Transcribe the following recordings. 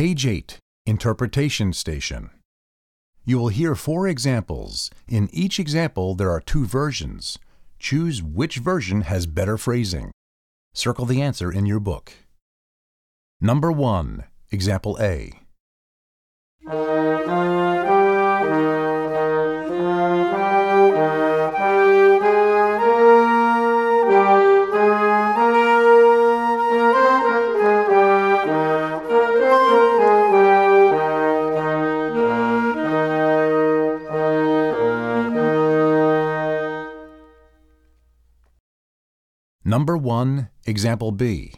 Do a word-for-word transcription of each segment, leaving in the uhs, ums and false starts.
Page eight, Interpretation Station. You will hear four examples. In each example, there are two versions. Choose which version has better phrasing. Circle the answer in your book. Number one, Example A. Number one, Example B.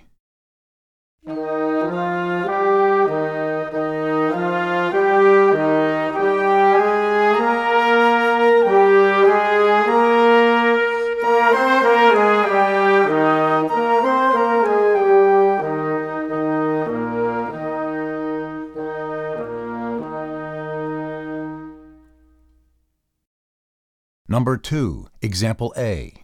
Number two, Example A.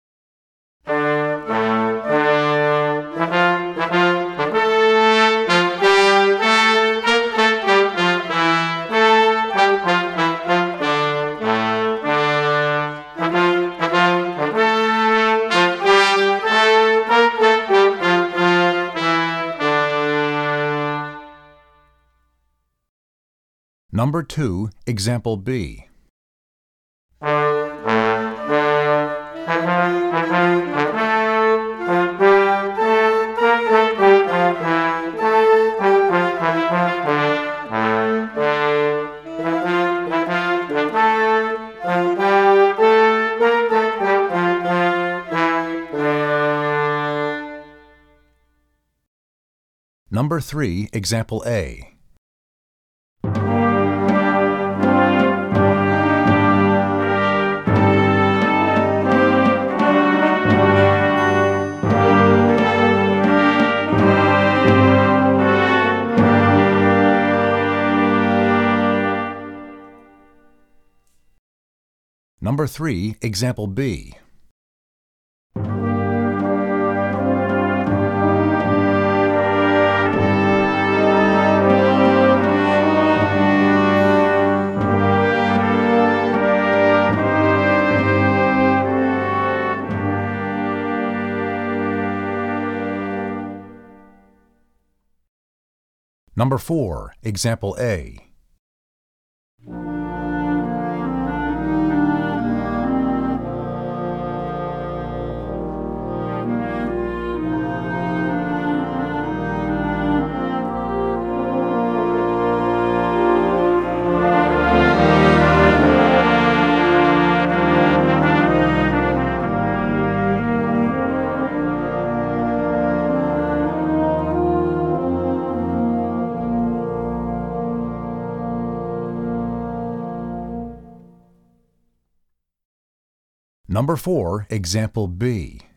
Number two, Example B. Number three, Example A. Number three, Example B. Number four, Example A. Number four, Example B.